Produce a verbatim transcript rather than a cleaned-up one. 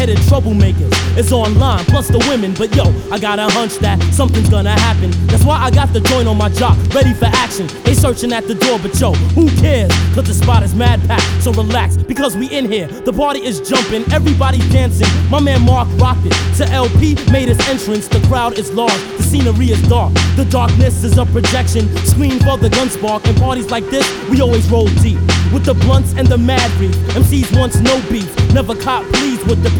hard-headed troublemakers is online, plus the women. But yo, I got a hunch that something's gonna happen. That's why I got the joint on my jock, ready for action. They searching at the door, but yo, who cares? Cause the spot is mad packed, so relax, because we in here. The party is jumping, everybody dancing. My man Mark rocked it. To L P made his entrance. The crowd is large, the scenery is dark. The darkness is a projection, screen for the gun spark. And parties like this, we always roll deep with the blunts and the mad reef. M Cs wants no beef, never cop pleased with the